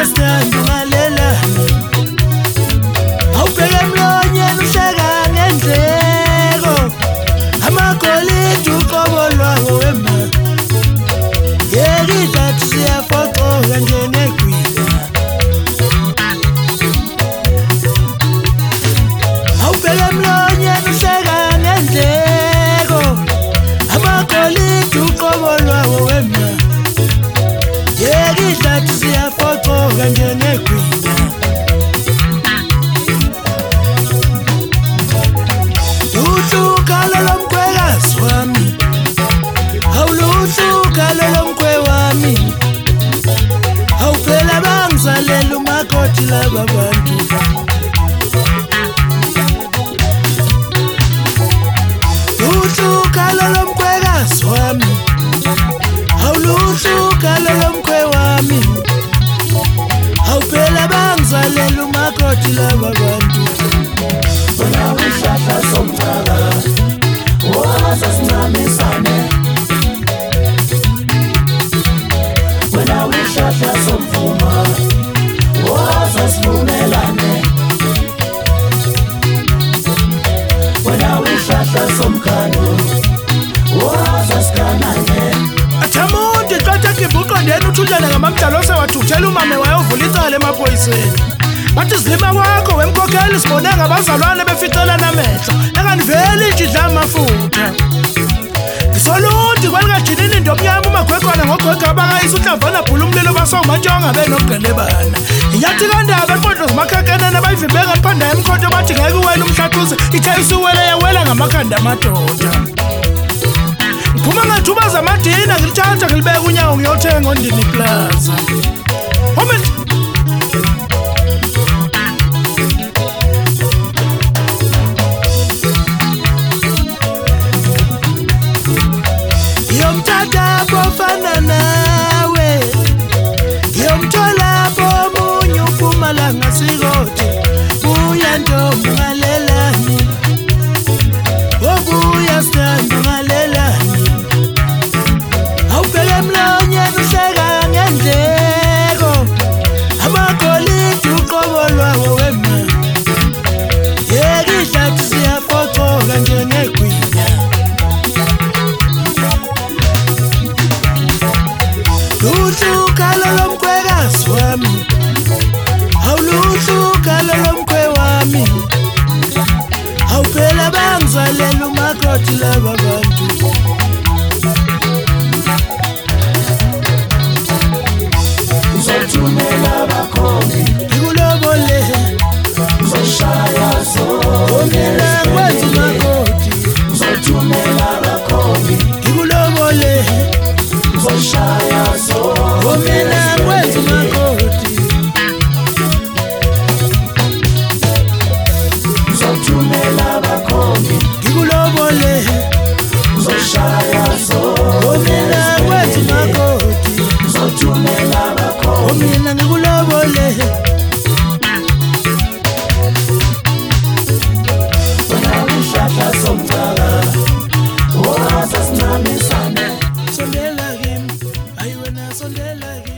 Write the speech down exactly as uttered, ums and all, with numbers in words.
Awubuya stand ungalela awubheke emlonyeni uhleka ngendleko amagolide uqobo lwawo wema yekidla siyafocoka njenegwila awubheke emlonyeni uhleka ngendleko amagolide uqobo lwawo wema yekidla siyafocoka njenegwila uthuka lomkhwekazi wami awuluthuka lomkhwe wami awuphela bangizalela umakoti laba bantu uthuka lomkhwekazi wami awuluthuka lomkhwe wami awuphela bangizalela umakoti laba bantu wena uhlahla somthaka waza sincamisane wena uhlahla somfuma waza sivumelane wena uhlahla somkhano waza sikanane athamundi qatha kibuqondeni uthulana ngamamdala osewathuthela umame wayovula icala emaphoyiseni bathi zilima kwakho wemkhokheli sibone ngabazalwane beficela namehlo enganiveli njidla amafutha ngisolundi kwalikajinini into omnyama umagwegwana ngogwega abakayisa uhlambana bhula umlilo basongumantsonga benobugqelebana inyathi kandaba eqondlo zimakhakanana abayivimbeka liphanda emkhonto bathi ngeke uwela umhlathuze ithayisa uwele yewela ngamakhanda amadoda ngiphuma ngethuba zamadina ngilithatha ngilibeka unyawo ngiyothenga ondini plaza moment yomthatha bofana nawe yomthola bomunye uphumala ngasikode buya ntombi ngalelani obuya stand ngalelani awubheke emlonyeni uhleka ngendleko amagolide uqobo lwawo wema yekidla siyafocoka njenegwila uthuka lomkhwekazi wami awuluthuka lomkhwe wami awuphela bangizalela umakoti laba bantu uzothumela abakhongi ngikulobole uzoshaya mina ngikwenza umakoti uzothumela abakhongi ngikulobole uzoshaya mina ngikwenza umakoti uzothumela abakhongi ngikulobole uzoshaya mina ngikwenza umakoti uzothumela abakhongi mina ngikulobole wena uhlahla somthaka waza sincamisane sondela kimi ayi wena sondela kimi